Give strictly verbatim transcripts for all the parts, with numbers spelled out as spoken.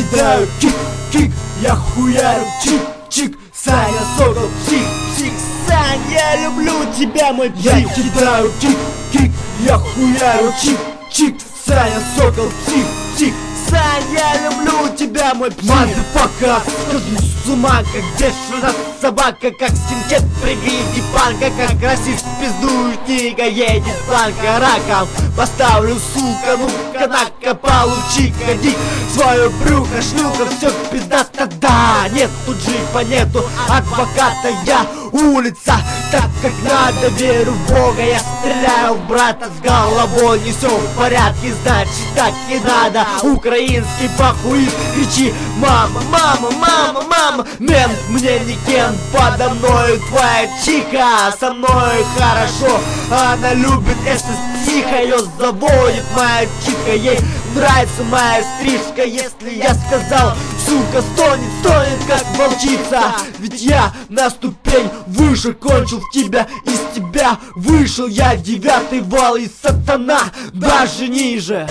кидаю кик-кик, я хуярю чик-чик, Саня Сокол, псих-псих. Сань, я люблю тебя, мой псих. Я кидаю кик-кик, я хуярю чик-чик, Саня Сокол, псих-псих. Сань, я люблю тебя, мой псих. Мазафака, скажу с ума, как дешевая собака, как синтет при виде панка, как расист пиздует, книга едет планка раком. Поставлю, сука, ну-ка, на-ка, получи, ходи свое брюхо, шлюха, все пиздато, да. Нет, тут джипа нету, адвоката, я улица, так как надо, верю в Бога, я стреляю в брата с головой, не все в порядке, значит так и надо. Украинский похуист, кричи: мама, мама, мама, мама. Мент мне не кент, подо мною твоя чика, со мной хорошо, она любит эстетику, ее заводит моя чика, ей нравится моя стрижка. Если я сказал, сука, стонет, стонет, как волчица, ведь я на ступень выше кончил в тебя, из тебя вышел я девятый вал, и сатана даже ниже.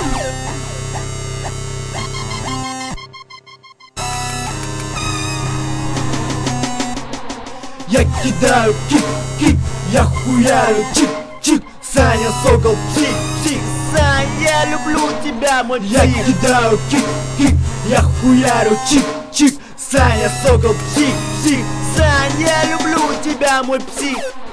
Я кидаю кик-кик, я хуярю чик-чик, Саня Сокол, псих-псих. Сань, я люблю тебя, мой псих. Я кидаю кик-кик, я хуярю чик-чик, Саня Сокол, псих-псих. Сань, я люблю тебя, мой псих.